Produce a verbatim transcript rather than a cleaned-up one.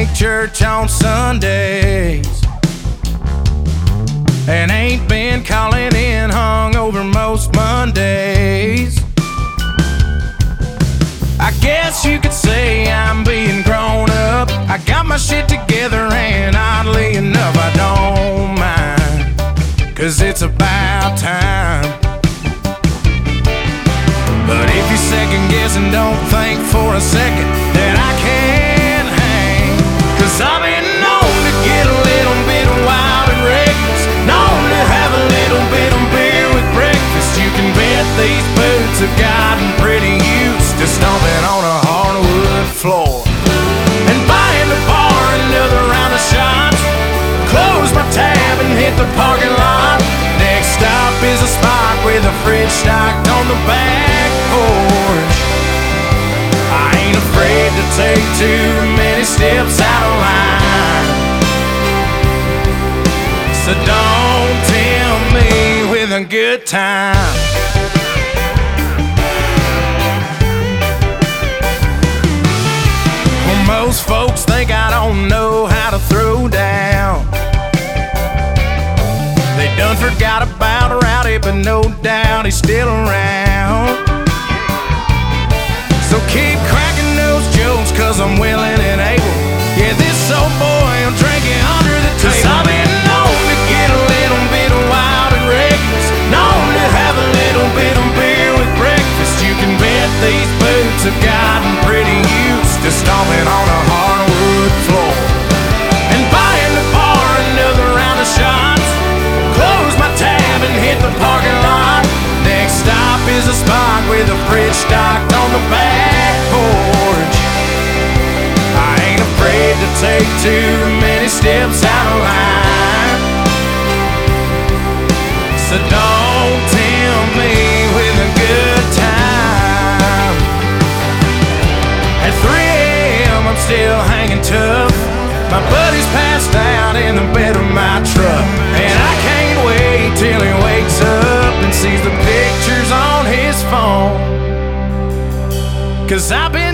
make church on Sundays, and ain't been calling in hungover most Mondays. I guess you could say I'm being grown up. I got my shit together and oddly enough I don't mind, 'cause it's about time. But if you're second guessing, don't think for a second that I can't hang, 'cause I've been known to get a little bit wild and reckless, known to have a little bit of beer with breakfast. You can bet these boots have gotten pretty used to stomping on a hardwood floor and buying the bar another round of shots. Close my tab and hit the parking lot. Next stop is a spot with a fridge stocked on the back porch. I ain't afraid to take too many steps out of line, so don't tempt me with a good time. Well, most folks think I don't know how to throw down. They done forgot about Rowdy, but no doubt he's still around. So keep cracking those jokes, 'cause I'm willing and able. Yeah, this old boy, I'm drinking under the table. 'Cause I've been known to get a little bit wild and reckless, known to have a little bit of beer with breakfast. You can bet these boots have gotten pretty used to stomping on a hardwood floor and buying the bar another round of shots. Close my tab and hit the parking lot. Next stop is a spot with a fridge stocked on the back porch. I ain't afraid to take too many steps out of line, so don't tempt me with a good time. At three a m I'm still hanging tough. My buddy's passed out in the bed of my truck, and I can't wait till he wakes up and sees the pictures on his phone. 'Cause I've been